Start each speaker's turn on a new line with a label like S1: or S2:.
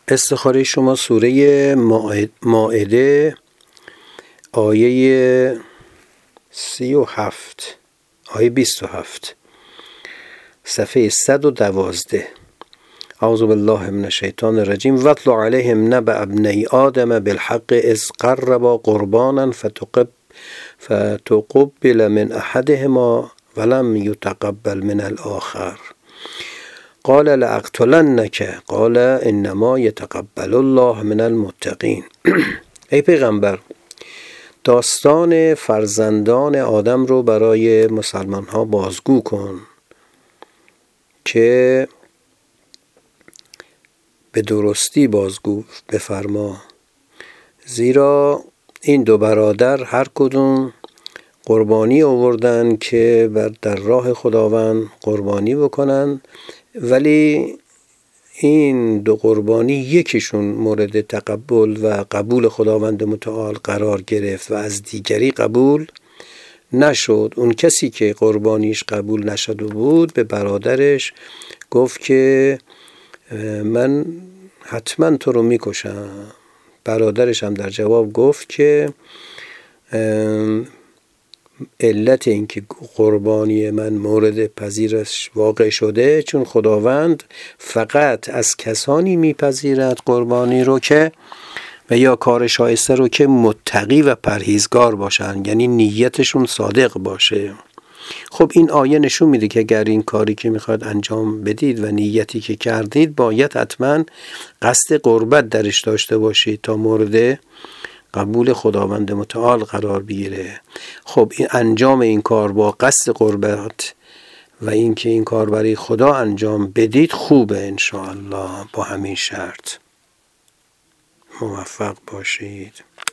S1: استخاره شما سوره مائده آیه 37 آیه 27 صفحه 112. اعوذ بالله من الشیطان الرجیم واتل علیهم نبأ ابنی آدم بالحق اذ قربا قربانا فتقبل من احدهما ولم يتقبل من الآخر قال لأقتلنك قال انما يتقبل الله من المتقین. ای پیغمبر، داستان فرزندان آدم رو برای مسلمان ها بازگو کن که به درستی بازگو بفرما، زیرا این دو برادر هر کدوم قربانی آوردن که در راه خداوند قربانی بکنن، ولی این دو قربانی یکیشون مورد تقبل و قبول خداوند متعال قرار گرفت و از دیگری قبول نشد. اون کسی که قربانیش قبول نشده بود به برادرش گفت که من حتما تو رو میکشم. برادرش هم در جواب گفت که علت این که قربانی من مورد پذیرش واقع شده چون خداوند فقط از کسانی میپذیرد قربانی رو که و یا کار شایسته رو که متقی و پرهیزگار باشن، یعنی نیتشون صادق باشه. خب این آیه نشون میده که اگر این کاری که میخواد انجام بدید و نیتی که کردید باید حتما قصد قربت درش داشته باشید تا مورد قبول خداوند متعال قرار بگیره. خب این انجام این کار با قصد قربت و اینکه این کار برای خدا انجام بدید خوبه انشاءالله. با همین شرط موفق باشید.